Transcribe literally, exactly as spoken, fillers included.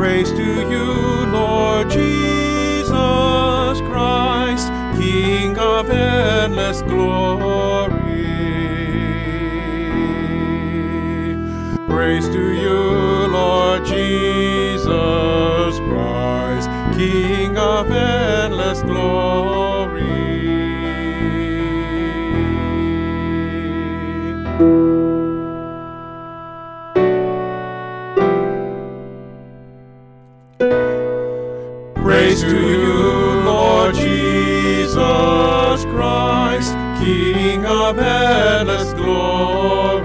Praise to you, Lord Jesus Christ, King of endless glory. Praise to you, Lord Jesus Christ, King of endless glory. Praise to you, Lord Jesus Christ, King of endless glory.